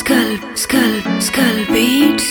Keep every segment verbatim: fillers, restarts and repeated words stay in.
Skull, skull, skull beats.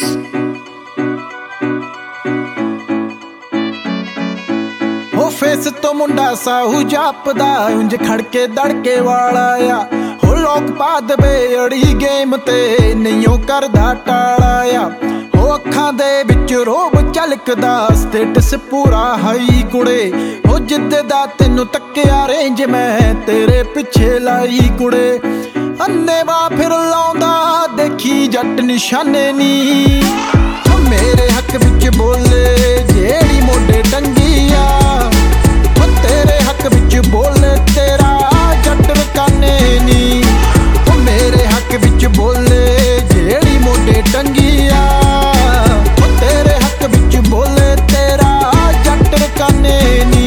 हो face तो मुंडा साहू जापदा उंज खड़के दड़के वाला आ हो लोग पा दे अड़ी गेम ते नहीं करदा टाला आ हो अखां दे विच रोब झलकदा स्टेटस पूरा हाई कुड़े हो जिद्दे दा तैनू तक्किया रेंज मैं तेरे पिछे लाई कुड़े अन्ने वा फिर लाउंदा देखी जट निशाने नी मेरे हक विच बोले जेड़ी मोढे टंगी आ तेरे हक विच बोले तेरा जट रकाने नी मेरे हक विच बोले जेड़ी मोढे टंगी आ तेरे हक विच बोले तेरा जट रकाने नी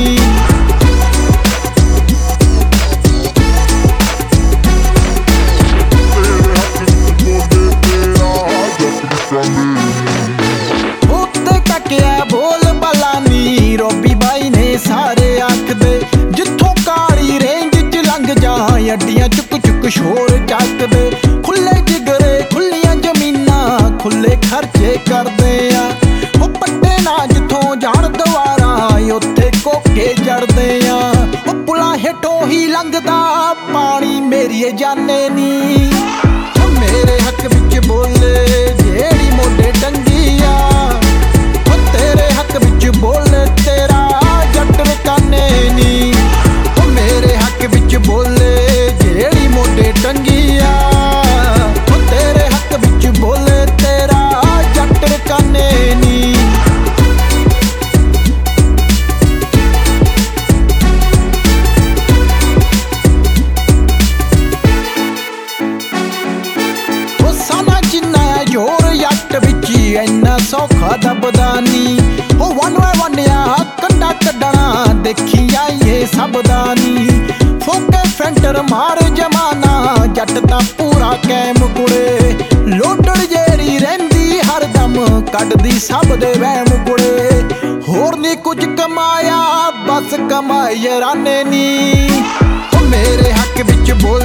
बोल बलानी रोबी बाई ने सारे आखदे जिथों काली रेंज च लंघ जा अड्डियां चुक चुक शोर चकदे खुले जिगरे खुलियां जमीनां खुले खर्चे करदे आ ओ पट्टे ना जिथों जान दवारा उत्थे कोके जड़दे आ ओ पुला हेठों ही लंघदा पानी मेरी जाने नी मेरे हक विच बोले जेड़ी मोढे टंगी आ तेरे हक विच बोले तेरा जट रकाने नी मेरे हक विच बोले जेड़ी मोढे टंगी आ तेरे हक विच बोले तेरा जट रकाने नी साना जिन्ना जोर जट विच इन्ना सौखा दबदा नी ओ वन वे वन आ कंडा कड्डना देखी आइए सबदानी फोके फेंटर मार जमाना जट तां पूरा कैम कुड़े लोडड़ जेड़ी रहिंदी हरदम कड्डदी सब दे वहम कुड़े होर नी कुछ कमाया बस कमाई राने नी मेरे हक विच बोल